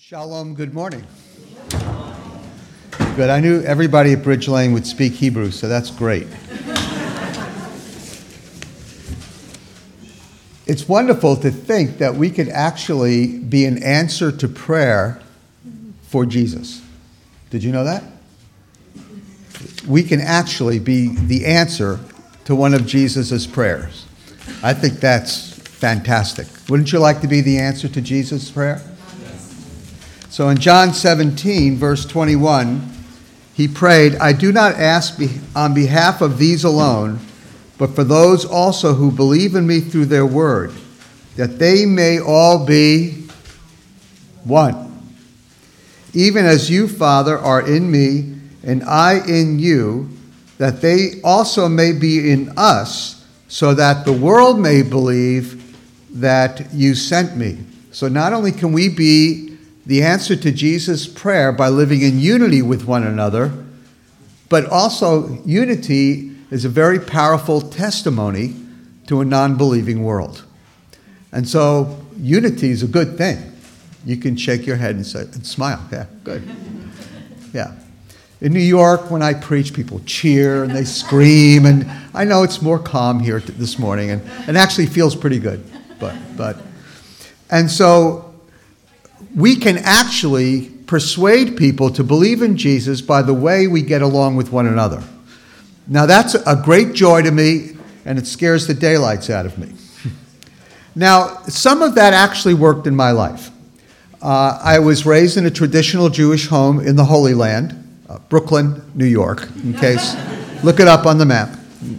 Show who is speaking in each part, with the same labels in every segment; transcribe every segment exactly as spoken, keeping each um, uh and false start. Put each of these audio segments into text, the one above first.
Speaker 1: Shalom, good morning. Good, I knew everybody at Bridge Lane would speak Hebrew, so that's great. It's wonderful to think that we could actually be an answer to prayer for Jesus. Did you know that? We can actually be the answer to one of Jesus' prayers. I think that's fantastic. Wouldn't you like to be the answer to Jesus' prayer? So in John seventeen, verse twenty-one, he prayed, "I do not ask be- on behalf of these alone, but for those also who believe in me through their word, that they may all be one. Even as you, Father, are in me, and I in you, that they also may be in us, so that the world may believe that you sent me." So not only can we be the answer to Jesus' prayer by living in unity with one another, but also unity is a very powerful testimony to a non-believing world. And so unity is a good thing. You can shake your head and, say, and smile. Yeah, good. Yeah. In New York, when I preach, people cheer and they scream, and I know it's more calm here t- this morning, and it actually feels pretty good. But, but, and so we can actually persuade people to believe in Jesus by the way we get along with one another. Now, that's a great joy to me, and it scares the daylights out of me. Now, some of that actually worked in my life. Uh, I was raised in a traditional Jewish home in the Holy Land, uh, Brooklyn, New York, in case, look it up on the map.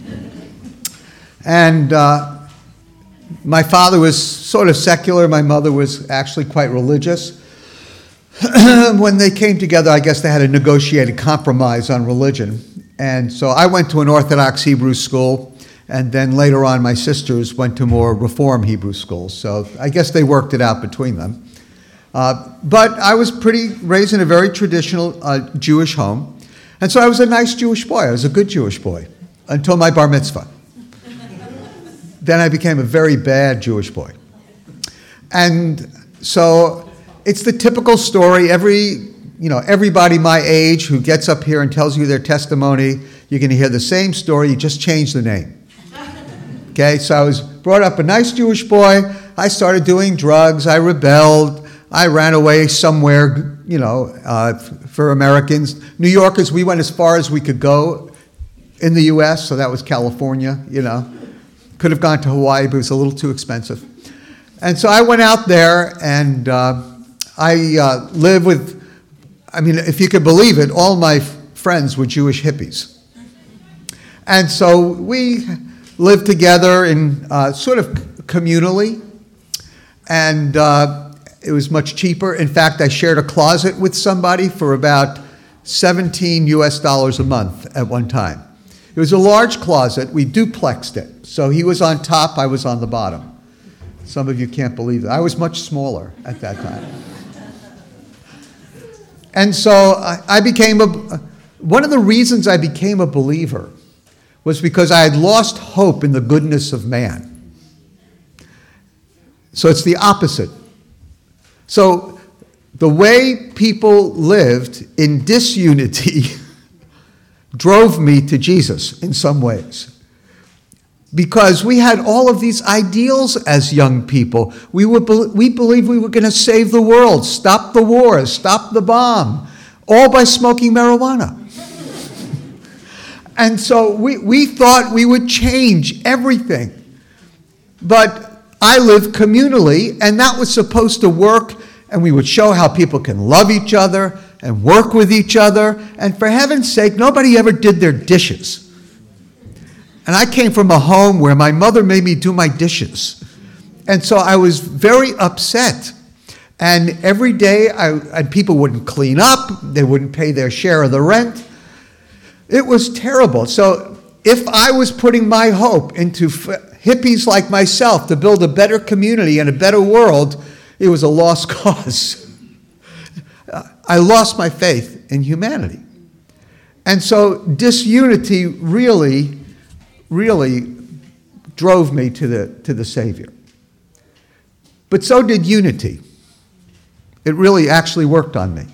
Speaker 1: And uh, my father was sort of secular. My mother was actually quite religious. When they came together, I guess they had a negotiated compromise on religion. And so I went to an Orthodox Hebrew school, and then later on my sisters went to more Reform Hebrew schools. So I guess they worked it out between them. Uh, but I was pretty raised in a very traditional uh, Jewish home. And so I was a nice Jewish boy. I was a good Jewish boy until my bar mitzvah. Then I became a very bad Jewish boy. And so it's the typical story. Every, you know, everybody my age who gets up here and tells you their testimony, you're going to hear the same story, you just change the name. Okay, so I was brought up a nice Jewish boy. I started doing drugs. I rebelled. I ran away somewhere, you know, uh, for Americans. New Yorkers, we went as far as we could go in the U S, so that was California, you know. Could have gone to Hawaii, but it was a little too expensive. And so I went out there, and uh, I uh, lived with, I mean, if you could believe it, all my f- friends were Jewish hippies. And so we lived together in uh, sort of communally, and uh, it was much cheaper. In fact, I shared a closet with somebody for about seventeen U S dollars a month at one time. It was a large closet. We duplexed it. So he was on top, I was on the bottom. Some of you can't believe that. I was much smaller at that time. And so I, I became a, one of the reasons I became a believer was because I had lost hope in the goodness of man. So it's the opposite. So the way people lived in disunity drove me to Jesus in some ways. Because we had all of these ideals as young people. We were, we believed we were going to save the world, stop the wars, stop the bomb, all by smoking marijuana. And so we, we thought we would change everything. But I lived communally, and that was supposed to work, and we would show how people can love each other and work with each other. And for heaven's sake, nobody ever did their dishes. And I came from a home where my mother made me do my dishes. And so I was very upset. And every day, I, and people wouldn't clean up. They wouldn't pay their share of the rent. It was terrible. So if I was putting my hope into f- hippies like myself to build a better community and a better world, it was a lost cause. I lost my faith in humanity. And so disunity really really drove me to the to the Savior. But so did unity. It really actually worked on me.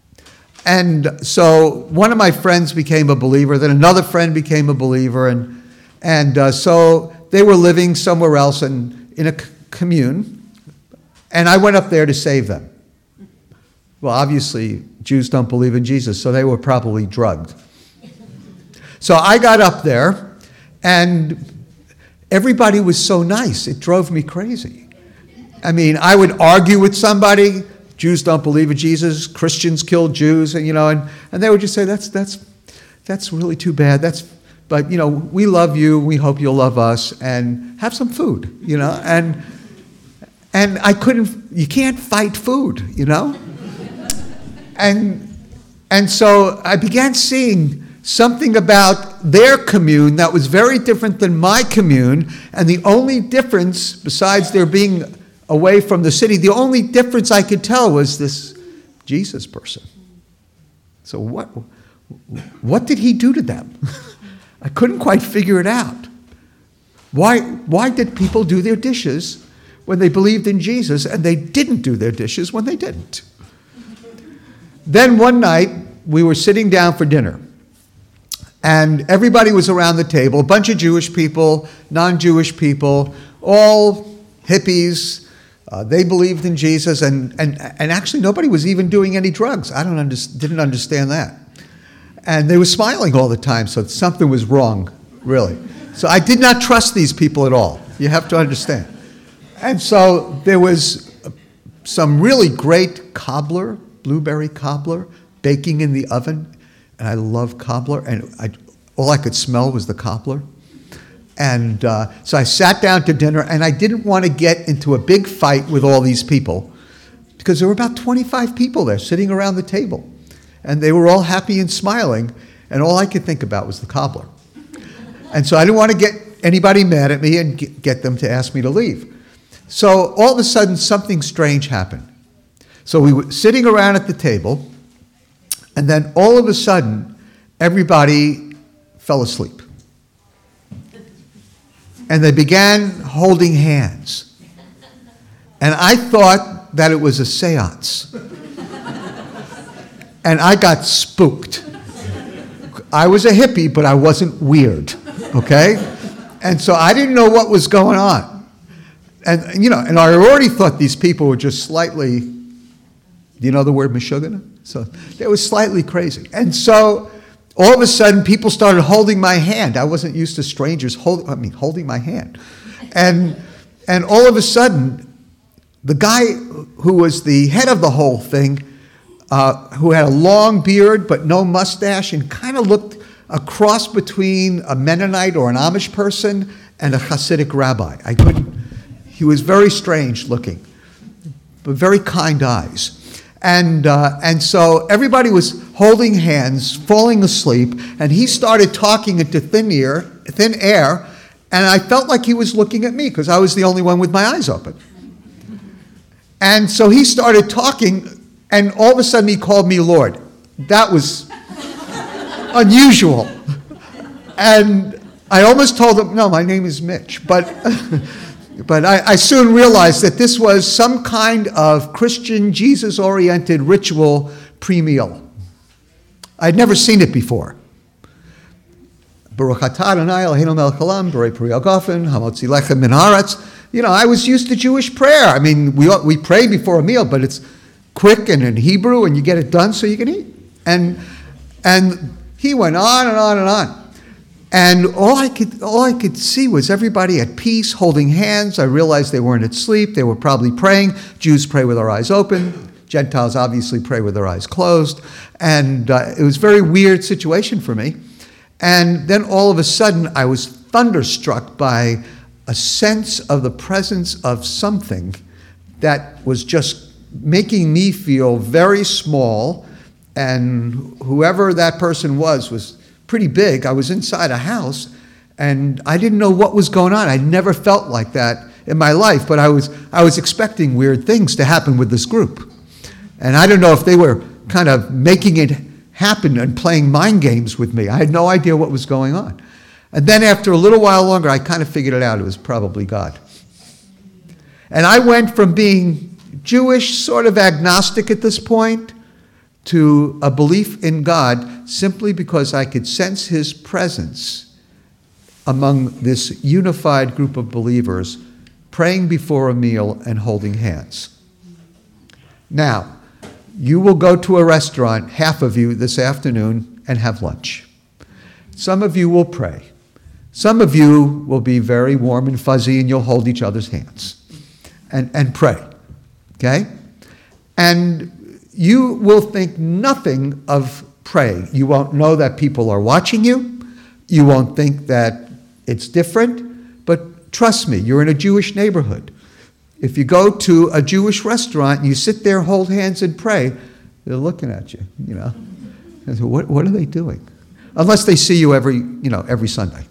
Speaker 1: And so one of my friends became a believer, then another friend became a believer, and and uh, so they were living somewhere else in, in a c- commune, and I went up there to save them. Well, obviously, Jews don't believe in Jesus, so they were probably drugged. So I got up there, and everybody was so nice, it drove me crazy. I mean, I would argue with somebody, Jews don't believe in Jesus, Christians kill Jews, and you know, and, and they would just say, that's that's that's really too bad. That's but you know, we love you, we hope you'll love us, and have some food, you know. And and I couldn't you can't fight food, you know? And and so I began seeing something about their commune that was very different than my commune, and the only difference, besides their being away from the city, the only difference I could tell was this Jesus person. So what, what did he do to them? I couldn't quite figure it out. Why, why did people do their dishes when they believed in Jesus, and they didn't do their dishes when they didn't? Then one night, we were sitting down for dinner, and everybody was around the table, a bunch of Jewish people, non-Jewish people, all hippies. Uh, they believed in Jesus, and, and, and actually nobody was even doing any drugs. I don't under, didn't understand that. And they were smiling all the time, so something was wrong, really. So I did not trust these people at all. You have to understand. And so there was some really great cobbler, blueberry cobbler, baking in the oven. And I love cobbler, and I, all I could smell was the cobbler. And uh, so I sat down to dinner, and I didn't want to get into a big fight with all these people because there were about twenty-five people there sitting around the table. And they were all happy and smiling, and all I could think about was the cobbler. And so I didn't want to get anybody mad at me and get them to ask me to leave. So all of a sudden, something strange happened. So we were sitting around at the table, and then all of a sudden, everybody fell asleep. And they began holding hands. And I thought that it was a seance. And I got spooked. I was a hippie, but I wasn't weird, okay? And so I didn't know what was going on. And, you know, and I already thought these people were just slightly, do you know the word meshugana? So they were slightly crazy. And so all of a sudden, people started holding my hand. I wasn't used to strangers hold, I mean, holding my hand. And, and all of a sudden, the guy who was the head of the whole thing, uh, who had a long beard but no mustache and kind of looked a cross between a Mennonite or an Amish person and a Hasidic rabbi. I couldn't, he was very strange looking, but very kind eyes. And uh, and so everybody was holding hands, falling asleep, and he started talking into thin air, thin air, and I felt like he was looking at me because I was the only one with my eyes open. And so he started talking, and all of a sudden he called me Lord. That was unusual. And I almost told him, no, my name is Mitch, but... But I, I soon realized that this was some kind of Christian, Jesus-oriented ritual pre-meal. I'd never seen it before. Baruch atah Adonai Eloheinu melech haolam, borei peri hagafen, hamotzi lechem min haaretz. You know, I was used to Jewish prayer. I mean, we we pray before a meal, but it's quick and in Hebrew, and you get it done so you can eat. And and he went on and on and on. And all I could all I could see was everybody at peace, holding hands. I realized they weren't asleep. They were probably praying. Jews pray with their eyes open. Gentiles obviously pray with their eyes closed. And uh, it was a very weird situation for me. And then all of a sudden, I was thunderstruck by a sense of the presence of something that was just making me feel very small. And whoever that person was was pretty big. I was inside a house, and I didn't know what was going on. I never felt like that in my life, but I was I was expecting weird things to happen with this group. And I don't know if they were kind of making it happen and playing mind games with me. I had no idea what was going on. And then after a little while longer, I kind of figured it out. It was probably God. And I went from being Jewish, sort of agnostic at this point, to a belief in God simply because I could sense his presence among this unified group of believers praying before a meal and holding hands. Now, you will go to a restaurant, half of you this afternoon, and have lunch. Some of you will pray. Some of you will be very warm and fuzzy and you'll hold each other's hands and, and pray, okay? And you will think nothing of praying. You won't know that people are watching you. You won't think that it's different. But trust me, you're in a Jewish neighborhood. If you go to a Jewish restaurant and you sit there, hold hands and pray, they're looking at you, you know. And so what, what are they doing? Unless they see you every, you know, every Sunday.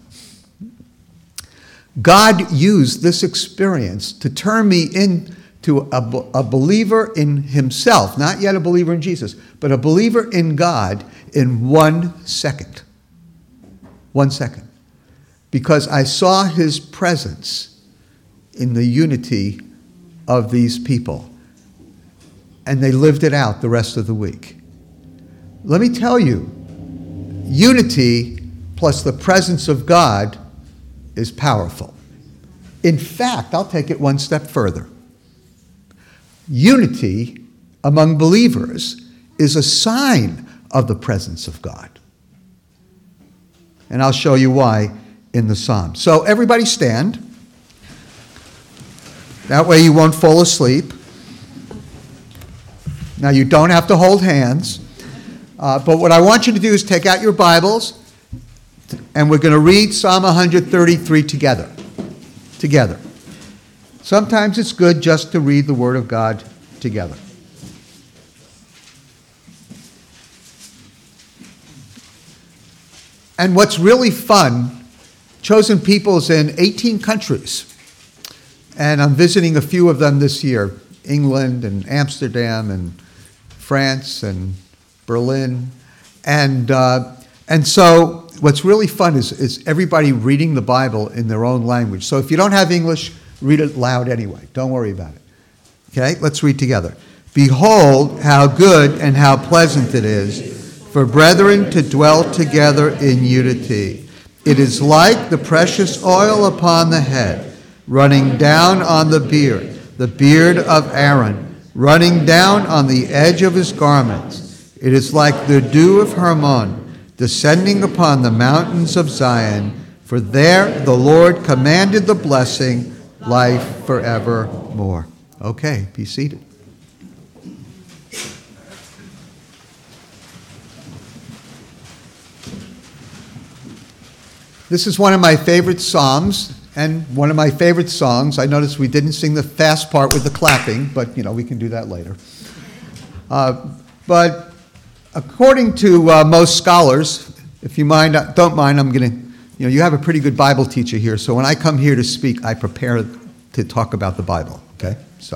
Speaker 1: God used this experience to turn me into a, a believer in himself, not yet a believer in Jesus, but a believer in God in one second. One second. Because I saw his presence in the unity of these people. And they lived it out the rest of the week. Let me tell you, unity plus the presence of God is powerful. In fact, I'll take it one step further. Unity among believers is a sign of the presence of God. And I'll show you why in the Psalm. So everybody stand. That way you won't fall asleep. Now you don't have to hold hands. Uh, but what I want you to do is take out your Bibles and we're going to read Psalm one thirty-three together. Together. Sometimes it's good just to read the Word of God together. And what's really fun, Chosen People's in eighteen countries. And I'm visiting a few of them this year. England and Amsterdam and France and Berlin. And uh, and so what's really fun is, is everybody reading the Bible in their own language. So if you don't have English, read it loud anyway. Don't worry about it. Okay, let's read together. Behold, how good and how pleasant it is for brethren to dwell together in unity. It is like the precious oil upon the head, running down on the beard, the beard of Aaron, running down on the edge of his garments. It is like the dew of Hermon, descending upon the mountains of Zion. For there the Lord commanded the blessing, life forevermore. Okay, be seated. This is one of my favorite psalms and one of my favorite songs. I noticed we didn't sing the fast part with the clapping, but you know, we can do that later. Uh, but according to uh, most scholars, if you mind, don't mind, I'm going to, you know, you have a pretty good Bible teacher here, so when I come here to speak, I prepare to talk about the Bible, okay? So,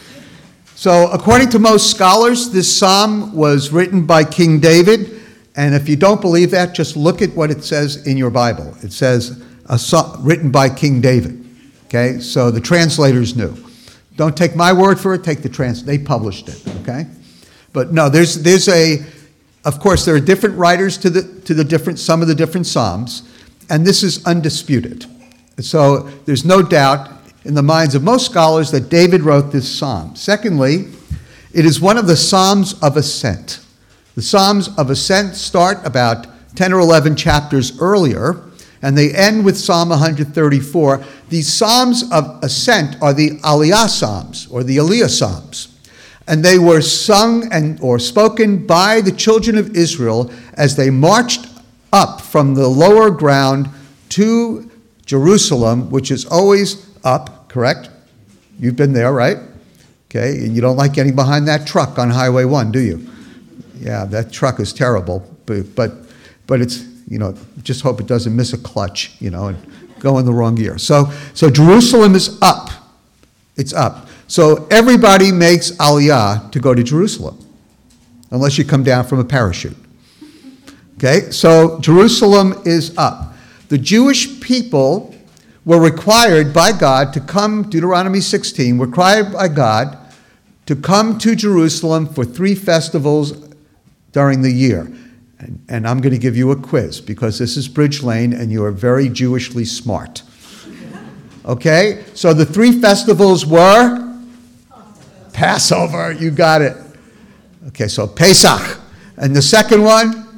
Speaker 1: so according to most scholars, this psalm was written by King David, and if you don't believe that, just look at what it says in your Bible. It says, a song written by King David, okay? So the translators knew. Don't take my word for it, take the trans, they published it, okay? But no, there's there's a, of course, there are different writers to the to the different, some of the different psalms, and this is undisputed. So there's no doubt in the minds of most scholars that David wrote this psalm. Secondly, it is one of the Psalms of Ascent. The Psalms of Ascent start about ten or eleven chapters earlier, and they end with Psalm one thirty-four. These Psalms of Ascent are the Aliyah Psalms, or the Aliyah Psalms. And they were sung and or spoken by the children of Israel as they marched up from the lower ground to Jerusalem, which is always up, correct? You've been there, right? Okay, and you don't like getting behind that truck on Highway one, do you? Yeah, that truck is terrible, but but, but it's, you know, just hope it doesn't miss a clutch, you know, and go in the wrong gear. So, so Jerusalem is up. It's up. So everybody makes Aliyah to go to Jerusalem, unless you come down from a parachute. Okay, so Jerusalem is up. The Jewish people were required by God to come, Deuteronomy sixteen, required by God to come to Jerusalem for three festivals during the year. And, and I'm going to give you a quiz because this is Bridge Lane and you are very Jewishly smart. Okay? So the three festivals were? Passover. You got it. Okay, so Pesach. And the second one?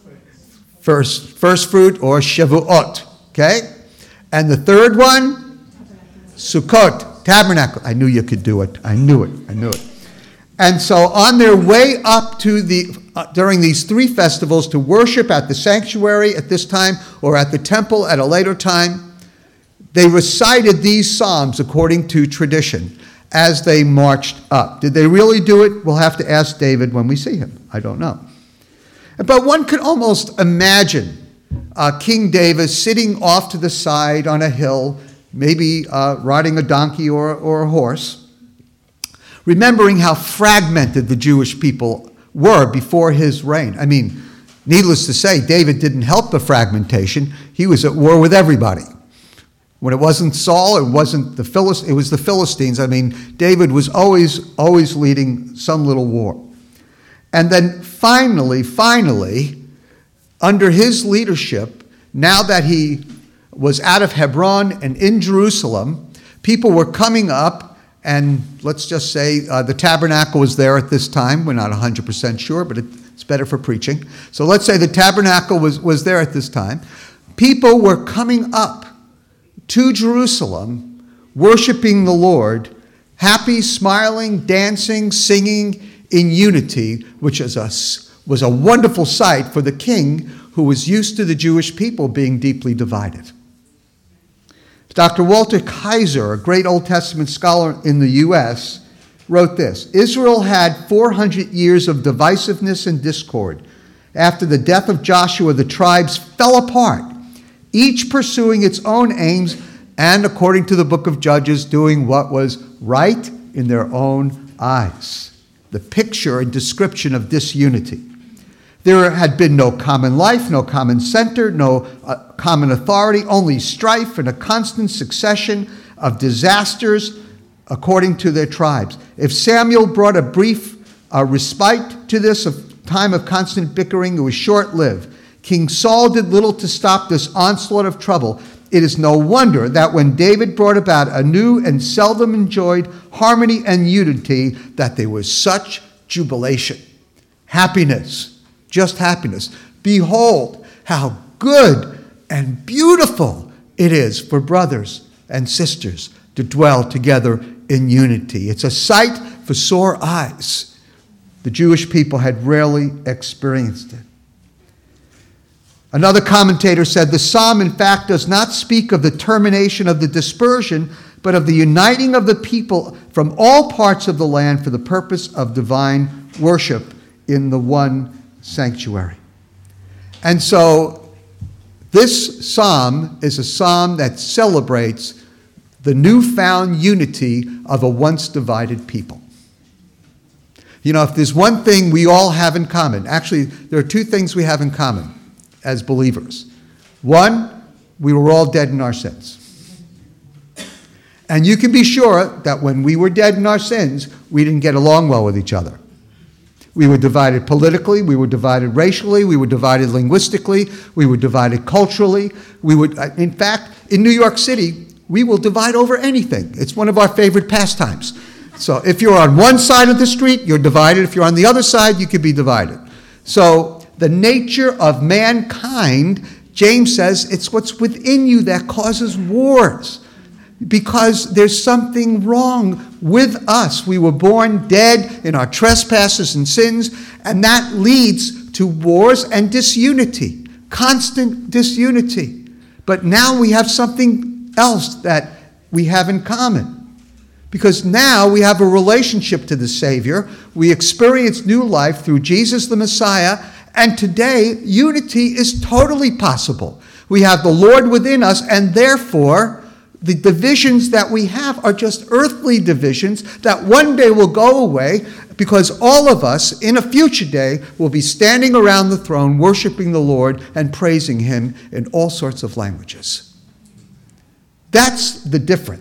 Speaker 1: First, first fruit or Shavuot. Okay? And the third one? Sukkot, tabernacle. I knew you could do it. I knew it. I knew it. And so on their way up to the, uh, during these three festivals to worship at the sanctuary at this time or at the temple at a later time, they recited these psalms according to tradition as they marched up. Did they really do it? We'll have to ask David when we see him. I don't know. But one could almost imagine uh, King David sitting off to the side on a hill, maybe uh, riding a donkey or, or a horse, remembering how fragmented the Jewish people were before his reign. I mean, needless to say, David didn't help the fragmentation. He was at war with everybody. When it wasn't Saul, it wasn't the Philist- it was the Philistines. I mean, David was always, always leading some little war. And then finally, finally, under his leadership, now that he was out of Hebron and in Jerusalem, people were coming up, and let's just say uh, the tabernacle was there at this time. We're not one hundred percent sure, but it's better for preaching. So let's say the tabernacle was, was there at this time. People were coming up to Jerusalem, worshiping the Lord, happy, smiling, dancing, singing in unity, which is a, was a wonderful sight for the king who was used to the Jewish people being deeply divided. Doctor Walter Kaiser, a great Old Testament scholar in the U S, wrote this: Israel had four hundred years of divisiveness and discord. After the death of Joshua, the tribes fell apart, each pursuing its own aims and, according to the book of Judges, doing what was right in their own eyes. The picture and description of disunity. There had been no common life, no common center, no uh, common authority, only strife and a constant succession of disasters according to their tribes. If Samuel brought a brief uh, respite to this of time of constant bickering, it was short-lived. King Saul did little to stop this onslaught of trouble. It is no wonder that when David brought about a new and seldom enjoyed harmony and unity, that there was such jubilation, happiness, just happiness. Behold, how good and beautiful it is for brothers and sisters to dwell together in unity. It's a sight for sore eyes. The Jewish people had rarely experienced it. Another commentator said, the psalm, in fact, does not speak of the termination of the dispersion, but of the uniting of the people from all parts of the land for the purpose of divine worship in the one sanctuary. And so this psalm is a psalm that celebrates the newfound unity of a once divided people. You know, if there's one thing we all have in common, actually, there are two things we have in common as believers. One, we were all dead in our sins. And you can be sure that when we were dead in our sins, we didn't get along well with each other. We were divided politically, we were divided racially, we were divided linguistically, we were divided culturally. We would, in fact, in New York City, we will divide over anything. It's one of our favorite pastimes. So if you're on one side of the street, you're divided. If you're on the other side, you could be divided. So the nature of mankind, James says, it's what's within you that causes wars. Because there's something wrong with us. We were born dead in our trespasses and sins, and that leads to wars and disunity, constant disunity. But now we have something else that we have in common. Because now we have a relationship to the Savior. We experience new life through Jesus the Messiah, and today unity is totally possible. We have the Lord within us, and therefore the divisions that we have are just earthly divisions that one day will go away, because all of us in a future day will be standing around the throne worshiping the Lord and praising him in all sorts of languages. That's the difference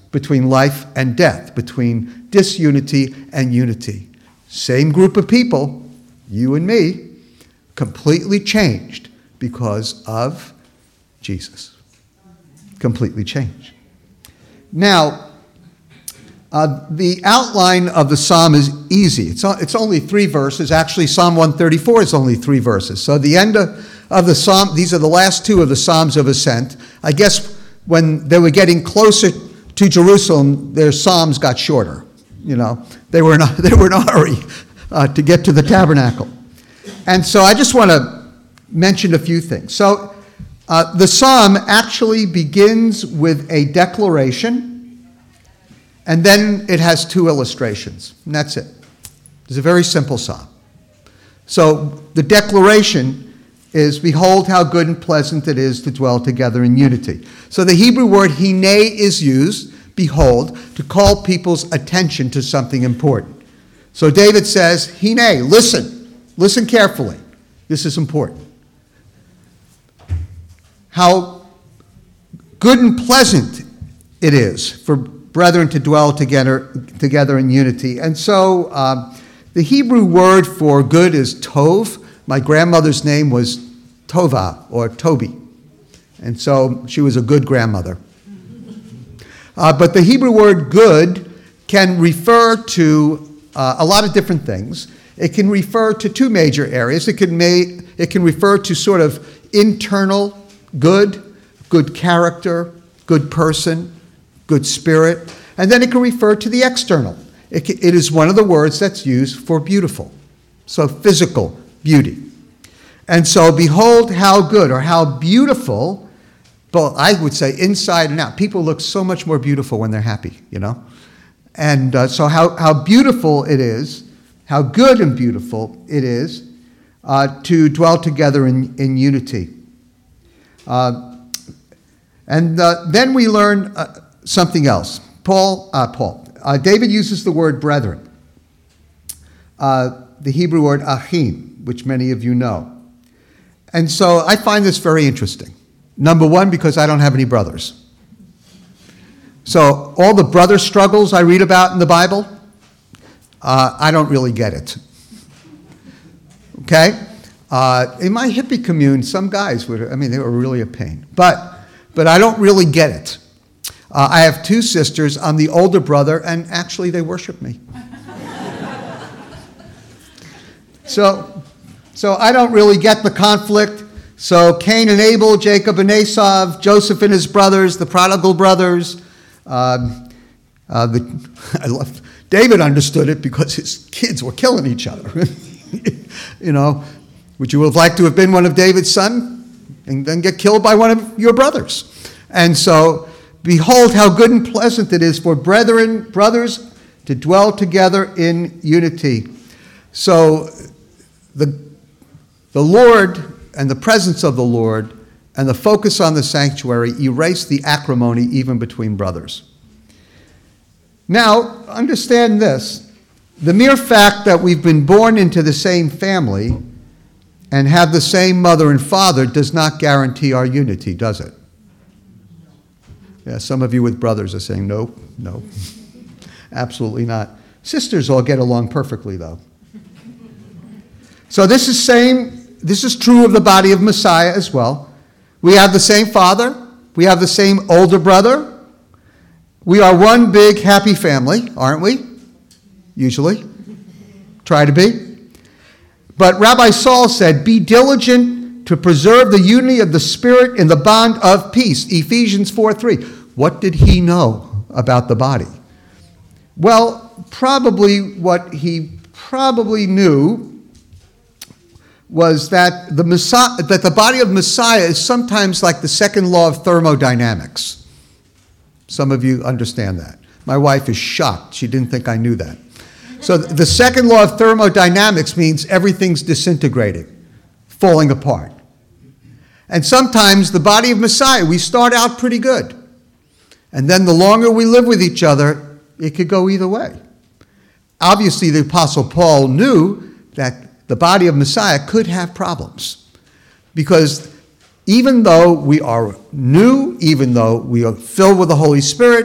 Speaker 1: between life and death, between disunity and unity. Same group of people, you and me, completely changed because of Jesus. Completely changed. Now, uh, the outline of the psalm is easy. It's, it's only three verses. Actually, Psalm one thirty-four is only three verses. So the end of, of the psalm, these are the last two of the Psalms of Ascent. I guess when they were getting closer to Jerusalem, their psalms got shorter. You know, they were in a, they were in a hurry uh, to get to the tabernacle. And so I just want to mention a few things. So uh, the psalm actually begins with a declaration, and then it has two illustrations, and that's it. It's a very simple psalm. So the declaration is, behold how good and pleasant it is to dwell together in unity. So the Hebrew word hine is used, behold, to call people's attention to something important. So David says, hine, listen, listen carefully. This is important. How good and pleasant it is for brethren to dwell together, together in unity. And so um, the Hebrew word for good is tov. My grandmother's name was Tova, or Toby. And so she was a good grandmother. Uh, but the Hebrew word good can refer to uh, a lot of different things. It can refer to two major areas. It can, may, it can refer to sort of internal good, good character, good person, good spirit. And then it can refer to the external. It, can, it is one of the words that's used for beautiful. So physical beauty. And so behold how good or how beautiful, but I would say inside and out. People look so much more beautiful when they're happy, you know. And uh, so how, how beautiful it is, how good and beautiful it is uh, to dwell together in, in unity. Uh, and uh, then we learn uh, something else. Paul, uh, Paul, uh, David uses the word brethren, uh, the Hebrew word achim, which many of you know. And so I find this very interesting. Number one, because I don't have any brothers. So all the brother struggles I read about in the Bible, uh, I don't really get it. Okay? Uh, in my hippie commune, some guys would, I mean, they were really a pain. But, but I don't really get it. Uh, I have two sisters. I'm the older brother, and actually they worship me. so, so I don't really get the conflict. So Cain and Abel, Jacob and Esau, Joseph and his brothers, the prodigal brothers. Uh, uh, the, I love, David understood it because his kids were killing each other. You know, would you have liked to have been one of David's sons and then get killed by one of your brothers? And so, behold how good and pleasant it is for brethren, brothers to dwell together in unity. So the, the Lord and the presence of the Lord and the focus on the sanctuary erase the acrimony even between brothers. Now, understand this. The mere fact that we've been born into the same family and have the same mother and father does not guarantee our unity, does it? Yeah, some of you with brothers are saying, no, no, absolutely not. Sisters all get along perfectly, though. So this is same. This is true of the body of Messiah as well. We have the same father. We have the same older brother. We are one big happy family, aren't we? Usually. Try to be. But Rabbi Saul said, be diligent to preserve the unity of the Spirit in the bond of peace. Ephesians four three. What did he know about the body? Well, probably what he probably knew was that the Messiah, that the body of Messiah is sometimes like the second law of thermodynamics. Some of you understand that. My wife is shocked. She didn't think I knew that. So the second law of thermodynamics means everything's disintegrating, falling apart. And sometimes the body of Messiah, we start out pretty good. And then the longer we live with each other, it could go either way. Obviously, the Apostle Paul knew that the body of Messiah could have problems. Because even though we are new, even though we are filled with the Holy Spirit,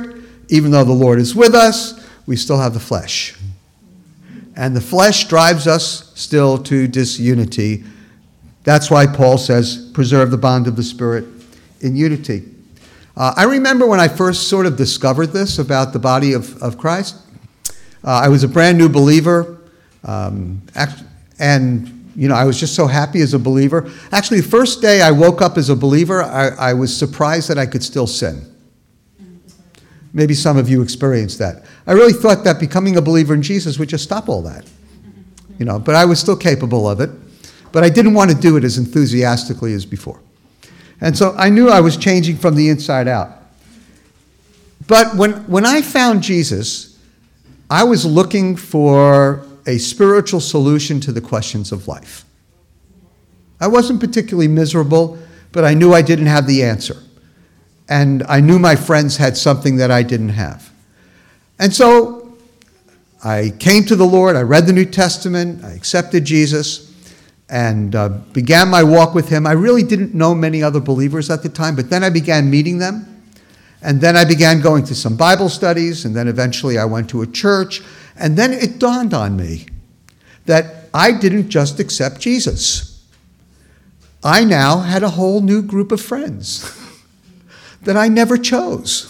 Speaker 1: even though the Lord is with us, we still have the flesh. And the flesh drives us still to disunity. That's why Paul says, preserve the bond of the Spirit in unity. Uh, I remember when I first sort of discovered this about the body of, of Christ. Uh, I was a brand new believer, um, and you know, I was just so happy as a believer. Actually, the first day I woke up as a believer, I, I was surprised that I could still sin. Maybe some of you experienced that. I really thought that becoming a believer in Jesus would just stop all that. You know, but I was still capable of it. But I didn't want to do it as enthusiastically as before. And so I knew I was changing from the inside out. But when, when I found Jesus, I was looking for a spiritual solution to the questions of life. I wasn't particularly miserable, but I knew I didn't have the answer. And I knew my friends had something that I didn't have. And so I came to the Lord, I read the New Testament, I accepted Jesus, and uh, began my walk with him. I really didn't know many other believers at the time, but then I began meeting them. And then I began going to some Bible studies, and then eventually I went to a church. And then it dawned on me that I didn't just accept Jesus. I now had a whole new group of friends that I never chose.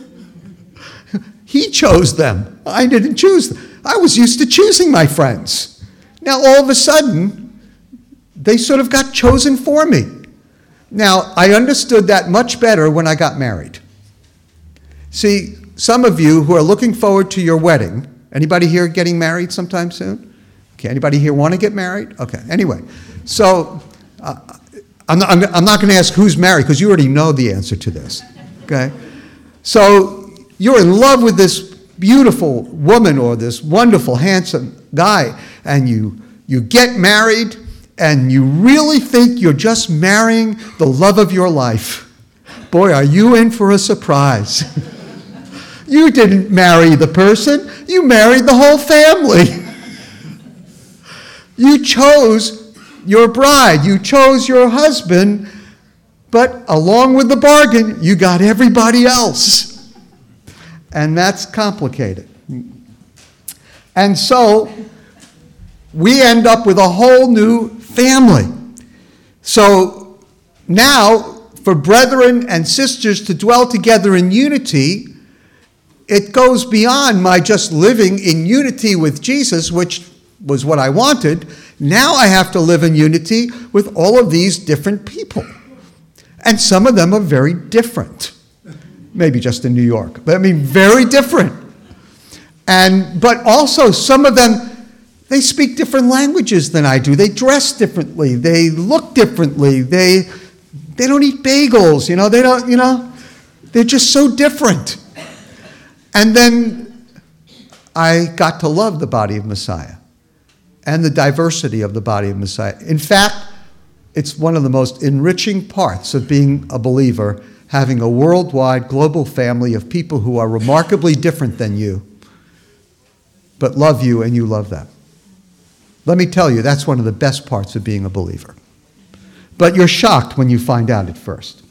Speaker 1: He chose them. I didn't choose them. I was used to choosing my friends. Now, all of a sudden, they sort of got chosen for me. Now, I understood that much better when I got married. See, some of you who are looking forward to your wedding, anybody here getting married sometime soon? Okay, anybody here want to get married? Okay, anyway. So, uh, I'm not, I'm, I'm not going to ask who's married because you already know the answer to this, okay? So you're in love with this beautiful woman or this wonderful, handsome guy, and you, you get married, and you really think you're just marrying the love of your life. Boy, are you in for a surprise. You didn't marry the person, you married the whole family. You chose your bride, you chose your husband, but along with the bargain, you got everybody else. And that's complicated. And so, we end up with a whole new family. So, now, for brethren and sisters to dwell together in unity, it goes beyond my just living in unity with Jesus, which was what I wanted. Now I have to live in unity with all of these different people. And some of them are very different. Maybe just in New York, but I mean very different. And but also some of them, they speak different languages than I do. They dress differently. They look differently. They they don't eat bagels, you know, they don't, you know, they're just so different. And then I got to love the body of Messiah and the diversity of the body of Messiah. In fact, it's one of the most enriching parts of being a believer, having a worldwide, global family of people who are remarkably different than you, but love you and you love them. Let me tell you, that's one of the best parts of being a believer. But you're shocked when you find out at first.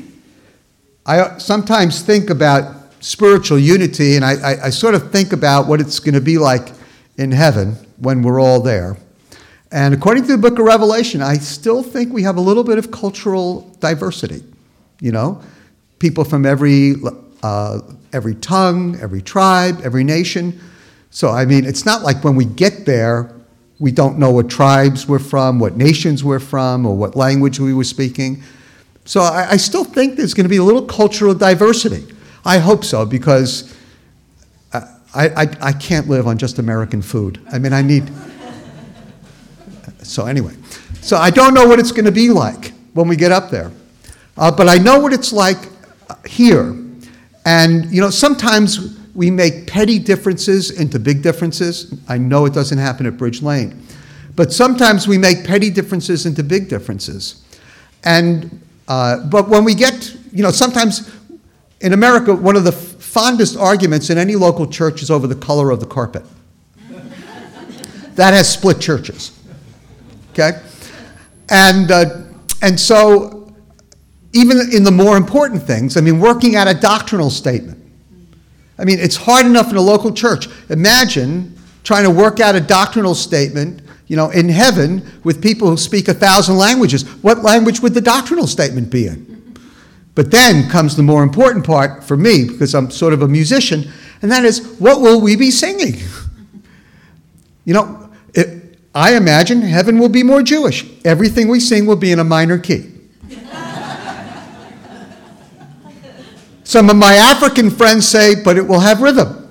Speaker 1: I sometimes think about spiritual unity, and I, I, I sort of think about what it's going to be like in heaven when we're all there. And according to the book of Revelation, I still think we have a little bit of cultural diversity. You know, people from every uh, every tongue, every tribe, every nation. So, I mean, it's not like when we get there, we don't know what tribes we're from, what nations we're from, or what language we were speaking. So I, I still think there's going to be a little cultural diversity. I hope so, because I, I, I can't live on just American food. I mean, I need... So anyway, so I don't know what it's going to be like when we get up there. Uh, but I know what it's like here. And, you know, sometimes we make petty differences into big differences. I know it doesn't happen at Bridge Lane. But sometimes we make petty differences into big differences. And, uh, but when we get, you know, sometimes in America, one of the fondest arguments in any local church is over the color of the carpet. That has split churches. Okay? And, uh, and so, even in the more important things, I mean, working out a doctrinal statement, I mean, it's hard enough in a local church. Imagine trying to work out a doctrinal statement, you know, in heaven with people who speak a thousand languages. What language would the doctrinal statement be in? But then comes the more important part for me, because I'm sort of a musician, and that is, what will we be singing? You know, it, I imagine heaven will be more Jewish. Everything we sing will be in a minor key. Some of my African friends say, but it will have rhythm.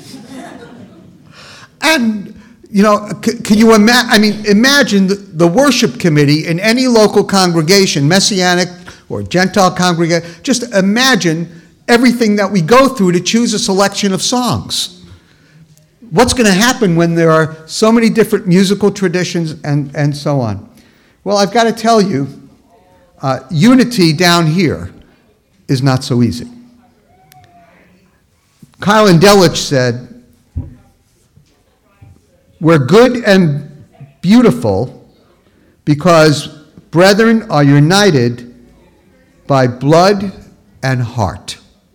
Speaker 1: And, you know, c- can you imagine, I mean, imagine the, the worship committee in any local congregation, Messianic or Gentile congregation, just imagine everything that we go through to choose a selection of songs. What's going to happen when there are so many different musical traditions and, and so on? Well, I've got to tell you, uh, unity down here is not so easy. Kylan Delich said, we're good and beautiful because brethren are united by blood and heart.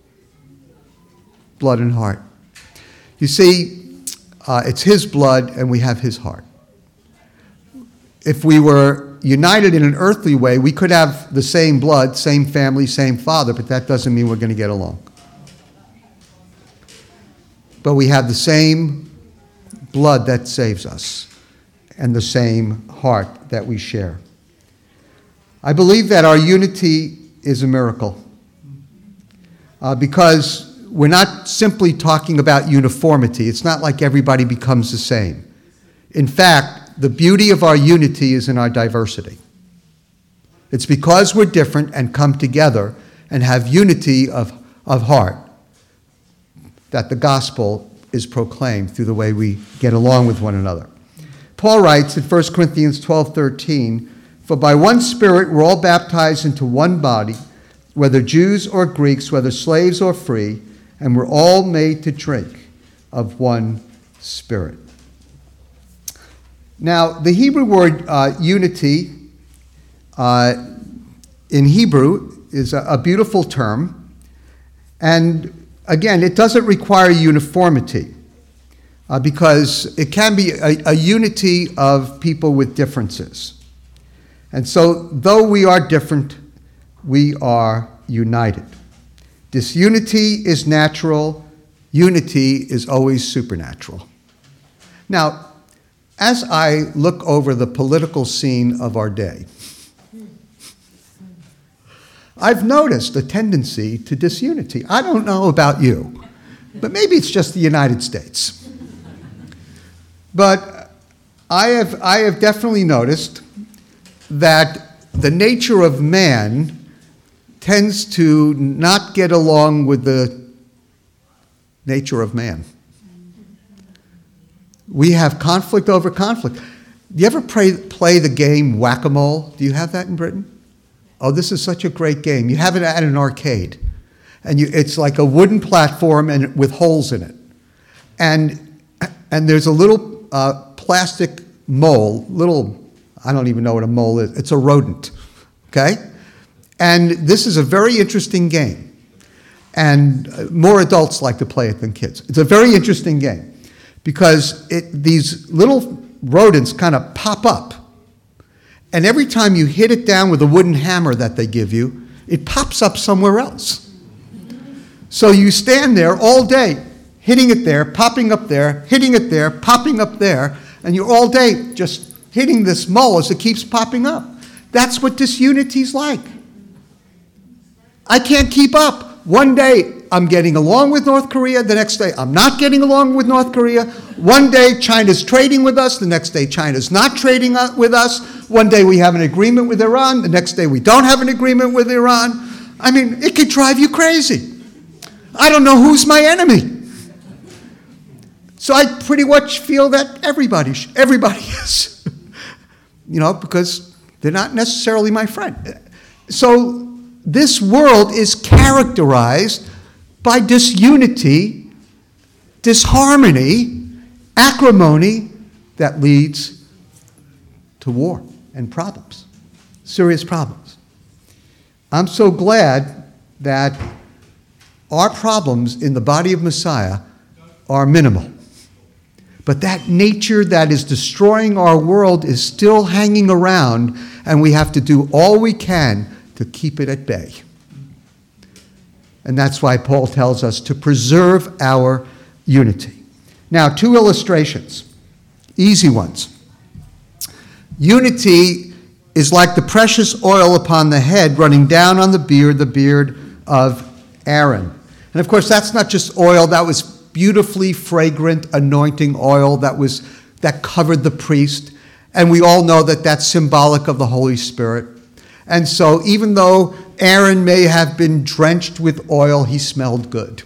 Speaker 1: Blood and heart. You see, uh, it's his blood and we have his heart. If we were united in an earthly way, we could have the same blood, same family, same father, but that doesn't mean we're going to get along. But we have the same blood that saves us and the same heart that we share. I believe that our unity is a miracle uh, because we're not simply talking about uniformity. It's not like everybody becomes the same. In fact, the beauty of our unity is in our diversity. It's because we're different and come together and have unity of, of heart that the gospel is proclaimed through the way we get along with one another. Paul writes in First Corinthians twelve thirteen, for by one Spirit we're all baptized into one body, whether Jews or Greeks, whether slaves or free, and we're all made to drink of one Spirit. Now, the Hebrew word uh, unity uh, in Hebrew is a, a beautiful term, and again, it doesn't require uniformity uh, because it can be a, a unity of people with differences. And so, though we are different, we are united. Disunity is natural. Unity is always supernatural. Now, as I look over the political scene of our day, I've noticed a tendency to disunity. I don't know about you, but maybe it's just the United States. But I have, I have definitely noticed that the nature of man tends to not get along with the nature of man. We have conflict over conflict. Do you ever play, play the game Whack-A-Mole? Do you have that in Britain? Oh, this is such a great game. You have it at an arcade. And you, it's like a wooden platform and with holes in it. And, and there's a little uh, plastic mole, little, I don't even know what a mole is. It's a rodent, okay? And this is a very interesting game. And more adults like to play it than kids. It's a very interesting game because it, these little rodents kind of pop up. And every time you hit it down with a wooden hammer that they give you, it pops up somewhere else. So you stand there all day, hitting it there, popping up there, hitting it there, popping up there, and you're all day just hitting this mole as it keeps popping up. That's what disunity's like. I can't keep up. One day I'm getting along with North Korea, the next day I'm not getting along with North Korea. One day China's trading with us, the next day China's not trading with us. One day we have an agreement with Iran, the next day we don't have an agreement with Iran. I mean, it could drive you crazy. I don't know who's my enemy. So I pretty much feel that everybody, everybody is, you know, because they're not necessarily my friend. So this world is characterized by disunity, disharmony, acrimony that leads to war and problems, serious problems. I'm so glad that our problems in the body of Messiah are minimal. But that nature that is destroying our world is still hanging around, and we have to do all we can to keep it at bay. And that's why Paul tells us to preserve our unity. Now, two illustrations, easy ones. Unity is like the precious oil upon the head running down on the beard, the beard of Aaron. And of course, that's not just oil, that was beautifully fragrant anointing oil that was that covered the priest. And we all know that that's symbolic of the Holy Spirit. And so even though Aaron may have been drenched with oil, he smelled good.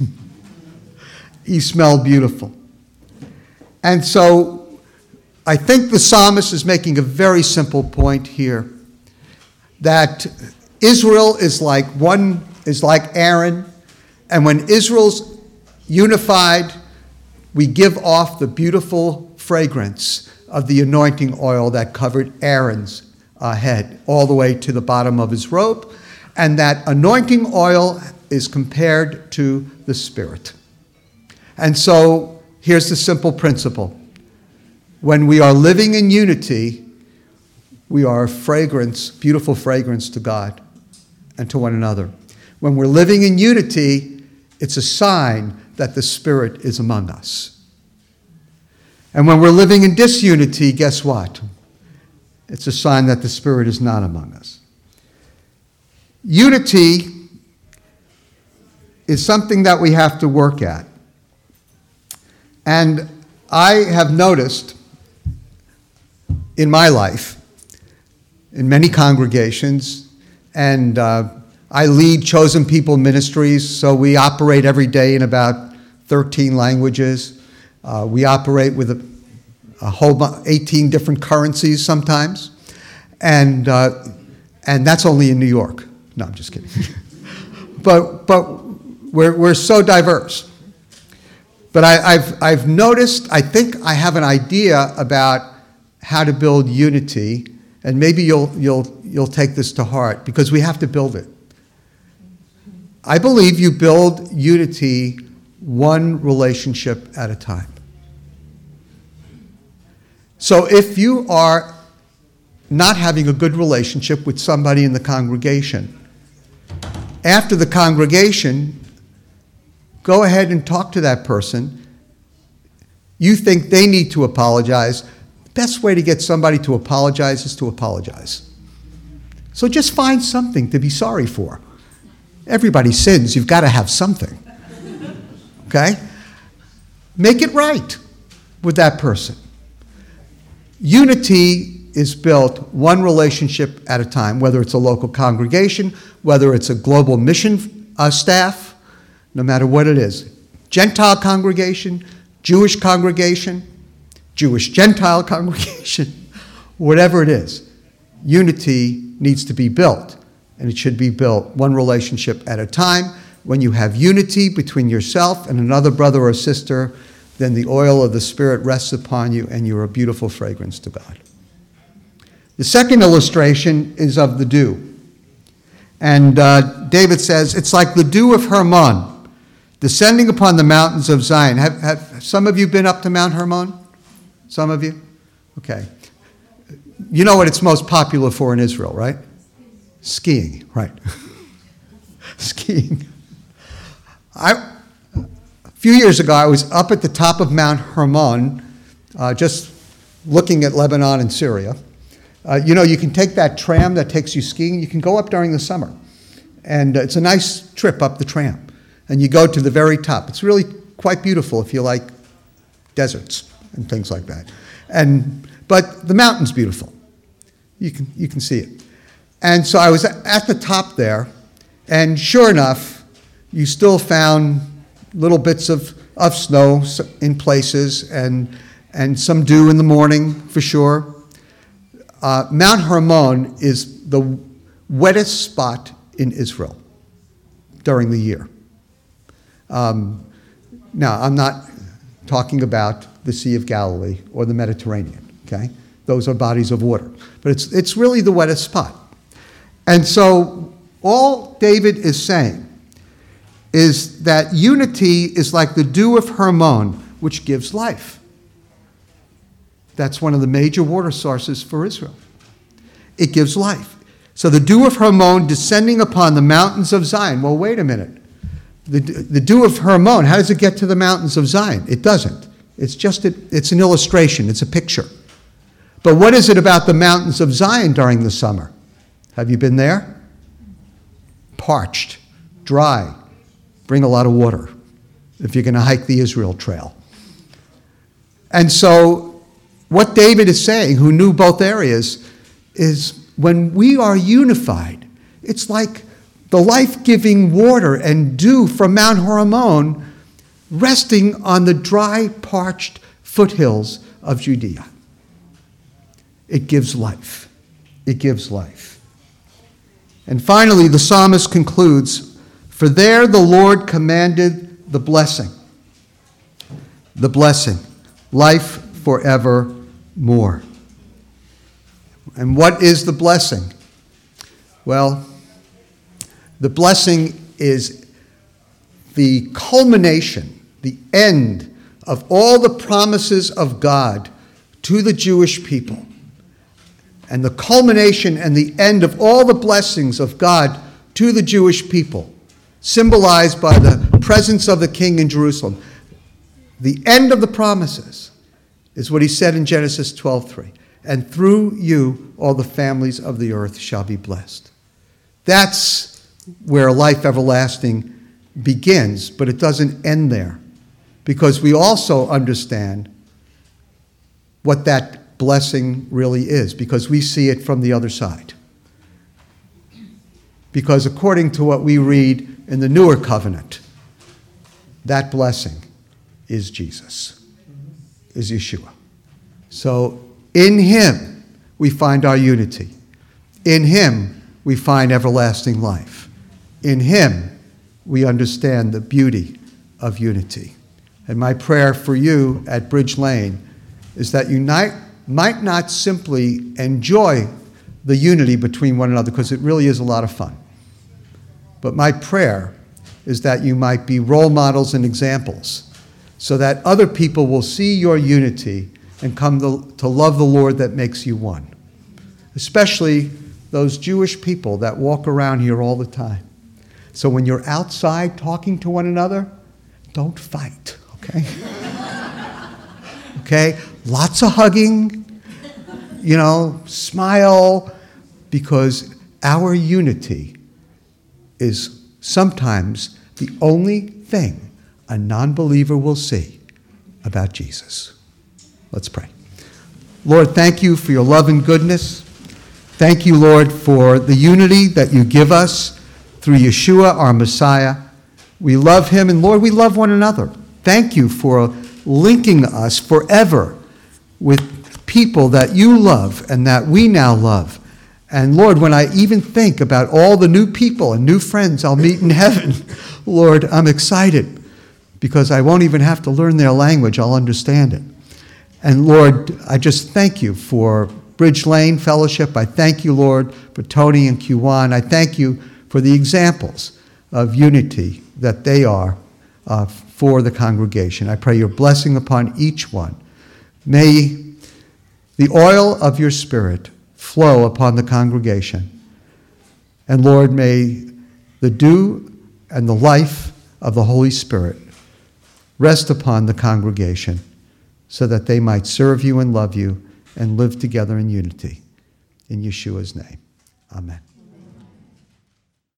Speaker 1: He smelled beautiful. And so I think the psalmist is making a very simple point here, that Israel is like one is like Aaron, and when Israel's unified, we give off the beautiful fragrance of the anointing oil that covered Aaron's uh, head all the way to the bottom of his robe. And that anointing oil is compared to the Spirit. And so here's the simple principle. When we are living in unity, we are a fragrance, beautiful fragrance to God and to one another. When we're living in unity, it's a sign that the Spirit is among us. And when we're living in disunity, guess what? It's a sign that the Spirit is not among us. Unity is something that we have to work at. And I have noticed in my life, in many congregations, and uh, I lead Chosen People Ministries, so we operate every day in about thirteen languages. Uh, we operate with a, a whole eighteen different currencies sometimes, and uh, and that's only in New York. No, I'm just kidding. but but we're we're so diverse. But I, I've I've noticed. I think I have an idea about how to build unity, and maybe you'll you'll you'll take this to heart because we have to build it. I believe you build unity one relationship at a time. So if you are not having a good relationship with somebody in the congregation, after the congregation, go ahead and talk to that person. You think they need to apologize. The best way to get somebody to apologize is to apologize. So just find something to be sorry for. Everybody sins. You've got to have something. Okay? Make it right with that person. Unity is built one relationship at a time, whether it's a local congregation, whether it's a global mission uh, staff, no matter what it is. Gentile congregation, Jewish congregation, Jewish Gentile congregation, whatever it is. Unity needs to be built. And it should be built one relationship at a time. When you have unity between yourself and another brother or sister, then the oil of the Spirit rests upon you and you're a beautiful fragrance to God. The second illustration is of the dew. And uh, David says, it's like the dew of Hermon, descending upon the mountains of Zion. Have, have some of you been up to Mount Hermon? Some of you? Okay. You know what it's most popular for in Israel, right? Skiing, right. Skiing. I, a few years ago, I was up at the top of Mount Hermon, uh, just looking at Lebanon and Syria. Uh, you know, you can take that tram that takes you skiing. You can go up during the summer. And uh, it's a nice trip up the tram. And you go to the very top. It's really quite beautiful if you like deserts and things like that. And but the mountain's beautiful. You can you can see it. And so I was at the top there, and sure enough, you still found little bits of, of snow in places and, and some dew in the morning for sure. Uh, Mount Hermon is the wettest spot in Israel during the year. Um, now, I'm not talking about the Sea of Galilee or the Mediterranean, okay? Those are bodies of water. But it's it's really the wettest spot. And so all David is saying is that unity is like the dew of Hermon, which gives life. That's one of the major water sources for Israel. It gives life. So the dew of Hermon descending upon the mountains of Zion. Well, wait a minute. The, the dew of Hermon, how does it get to the mountains of Zion? It doesn't. It's just, a, it's an illustration. It's a picture. But what is it about the mountains of Zion during the summer? Have you been there? Parched, dry, bring a lot of water if you're going to hike the Israel Trail. And so what David is saying, who knew both areas, is when we are unified, it's like the life-giving water and dew from Mount Hermon resting on the dry, parched foothills of Judea. It gives life. It gives life. And finally, the psalmist concludes, "For there the Lord commanded the blessing." The blessing, life forevermore. And what is the blessing? Well, the blessing is the culmination, the end of all the promises of God to the Jewish people. And the culmination and the end of all the blessings of God to the Jewish people, symbolized by the presence of the king in Jerusalem. The end of the promises is what he said in Genesis twelve three. "And through you all the families of the earth shall be blessed." That's where life everlasting begins, but it doesn't end there, because we also understand what that blessing really is, because we see it from the other side. Because according to what we read in the newer covenant, that blessing is Jesus, is Yeshua. So in him we find our unity. In him we find everlasting life. In him we understand the beauty of unity. And my prayer for you at Bridge Lane is that you might, might not simply enjoy the unity between one another, because it really is a lot of fun. But my prayer is that you might be role models and examples, so that other people will see your unity and come to, to love the Lord that makes you one. Especially those Jewish people that walk around here all the time. So when you're outside talking to one another, don't fight, okay? Okay? Lots of hugging, you know, smile, because our unity is sometimes the only thing a non-believer will see about Jesus. Let's pray. Lord, thank you for your love and goodness. Thank you, Lord, for the unity that you give us through Yeshua, our Messiah. We love him, and Lord, we love one another. Thank you for linking us forever with people that you love and that we now love. And Lord, when I even think about all the new people and new friends I'll meet in heaven, Lord, I'm excited, because I won't even have to learn their language. I'll understand it. And Lord, I just thank you for Bridge Lane Fellowship. I thank you, Lord, for Tony and Kiwan. I thank you for the examples of unity that they are uh, for the congregation. I pray your blessing upon each one. May the oil of your Spirit flow upon the congregation. And Lord, may the dew and the life of the Holy Spirit rest upon the congregation, so that they might serve you and love you and live together in unity. In Yeshua's name, amen.